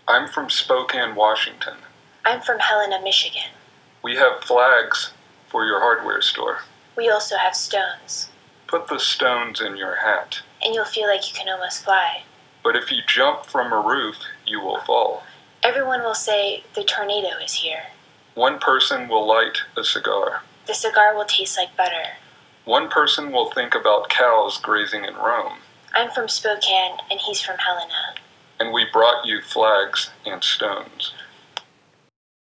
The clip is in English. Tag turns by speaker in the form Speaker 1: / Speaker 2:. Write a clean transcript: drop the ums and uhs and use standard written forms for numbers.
Speaker 1: I'm from Spokane, Washington.
Speaker 2: I'm from Helena, Michigan.
Speaker 1: We have flags for your hardware store.
Speaker 2: We also have stones.
Speaker 1: Put the stones in your hat.
Speaker 2: And you'll feel like you can almost fly.
Speaker 1: But if you jump from a roof, you will fall.
Speaker 2: Everyone will say, the tornado is here.
Speaker 1: One person will light a cigar.
Speaker 2: The cigar will taste like butter.
Speaker 1: One person will think about cows grazing in Rome.
Speaker 2: I'm from Spokane, and he's from Helena.
Speaker 1: And we brought you flags and stones.